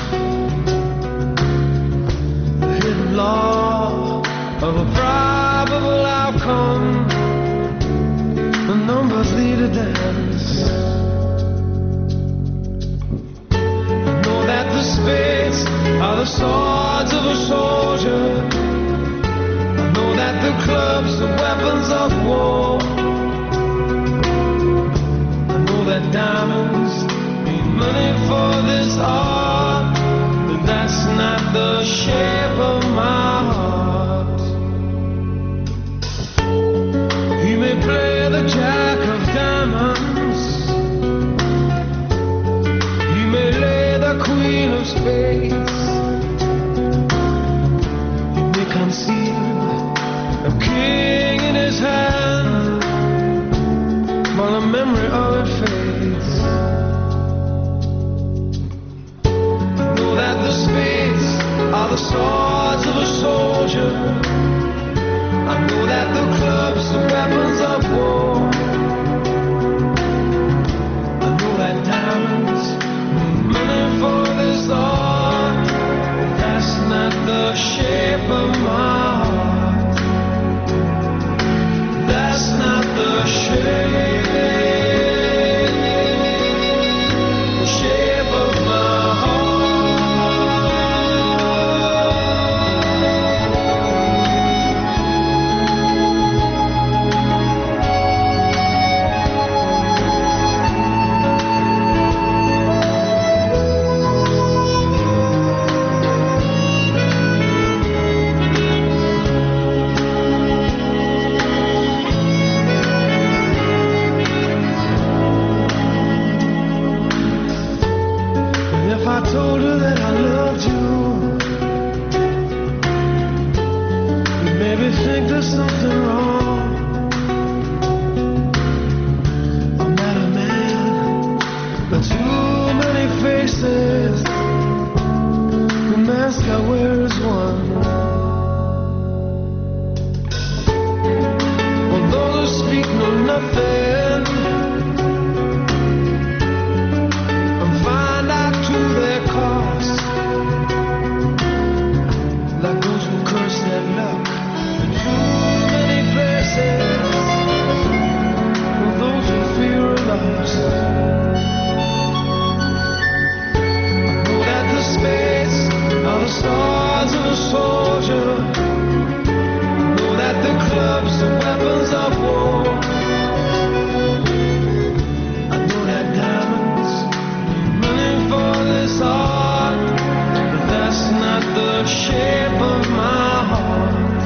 The hidden law of a probable outcome. The numbers lead a dance. I know that the spades are the swords of a soldier. I know that the clubs are weapons of war. I know that diamonds mean money for this art, but that's not the shape of my heart. He may play the jack of diamonds. He may lay the queen of spades. He may conceal a king in his hand, while the memory of it fades. I know that the spades are the swords of a soldier. I know that the clubs are weapons of war. I know that diamonds mean money for this art, but that's not the shape of my heart. That's not the shape. The shape of my heart. ask her where is one. Well, those who speak know nothing and find out to their cost, like those who curse their luck in too many places, or those who fear a loss. Space are the stars of a soldier. Know that the clubs are weapons of war. I know that diamonds running for this heart, but that's not the shape of my heart.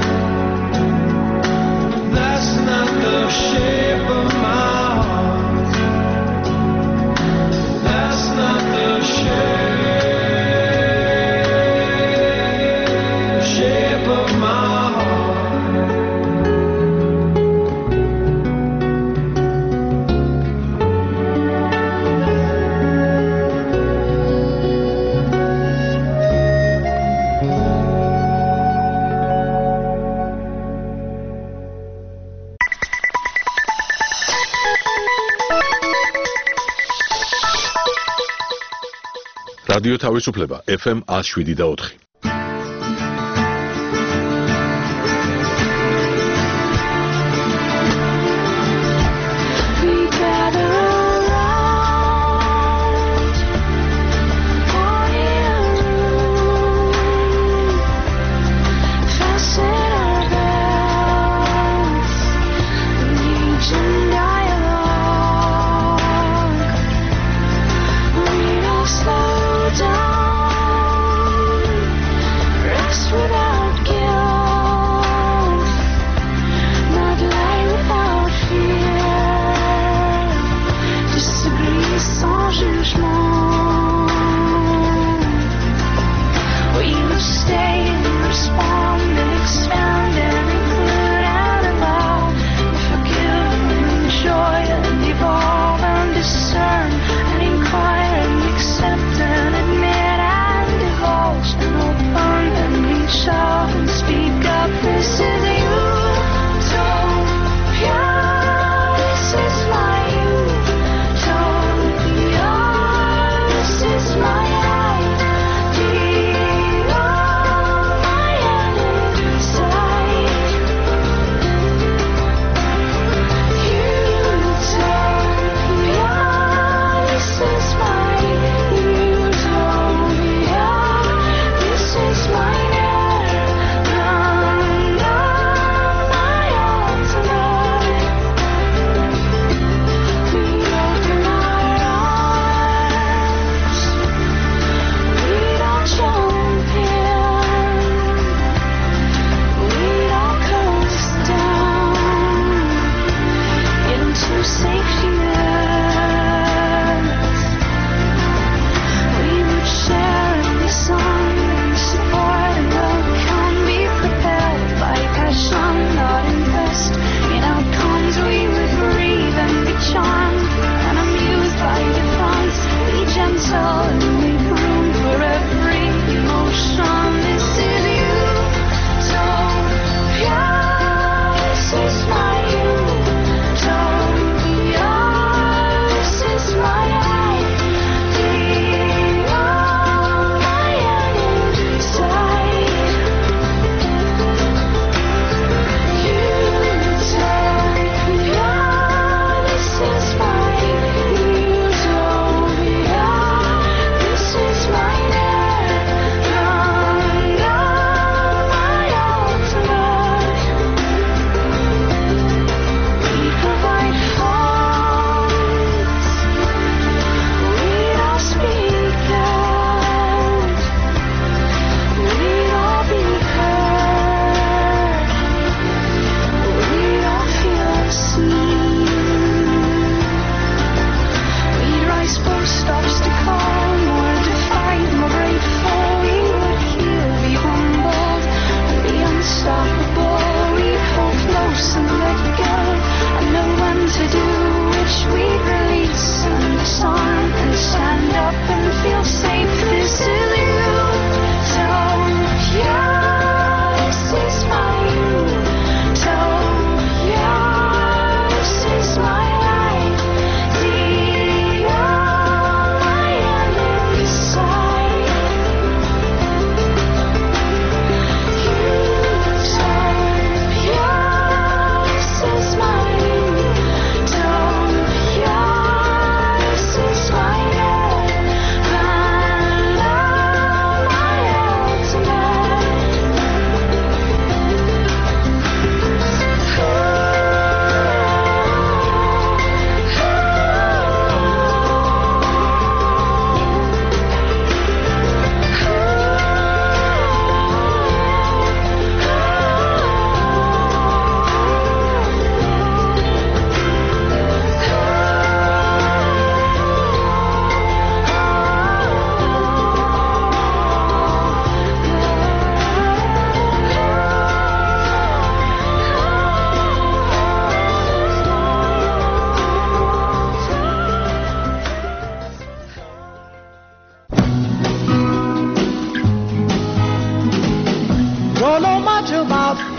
That's not the shape of my heart. That's not the shape. რადიო თავისუფლება ეფ ემ one oh seven და four.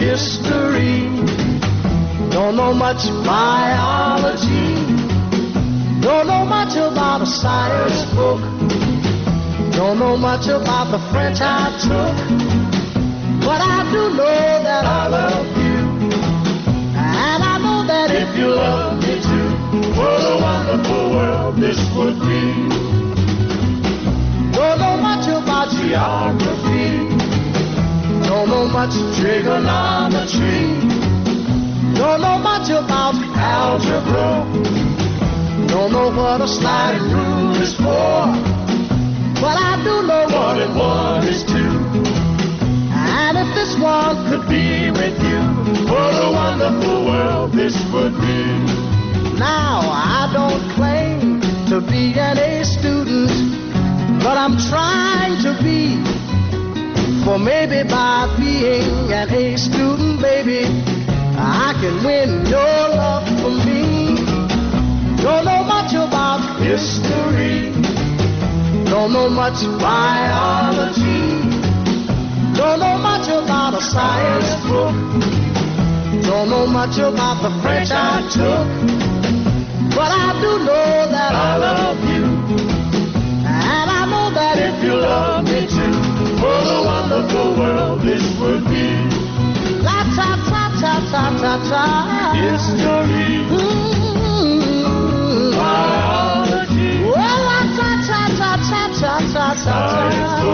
history. Don't know much biology. Don't know much about a science book. Don't know much about the French I took. But I do know that I love you. And I know that if you love me too, what a wonderful world this would be. Don't know much about geography. Don't know much trigonometry. Don't know much about algebra. Don't know what a sliding rule is for. But I do know one and one is two. And if this one could be with you, what a wonderful world this would be. Now I don't claim to be an A student, but I'm trying to be. For maybe by being an A student, baby, I can win your love for me. Don't know much about history. Don't know much biology. Don't know much about a science book. Don't know much about the French I took. But I do know that I love you. And I know that if you love me too, what a wonderful world this would be. La ta ta ta ta ta ta. History. Mm-hmm. Biology. Well, la ta ta ta ta ta ta ta ta.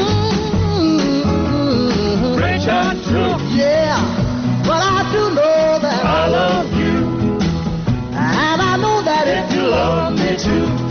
Mm-hmm. French I took. Yeah, but I do know that I love you. And I know that if you love me too,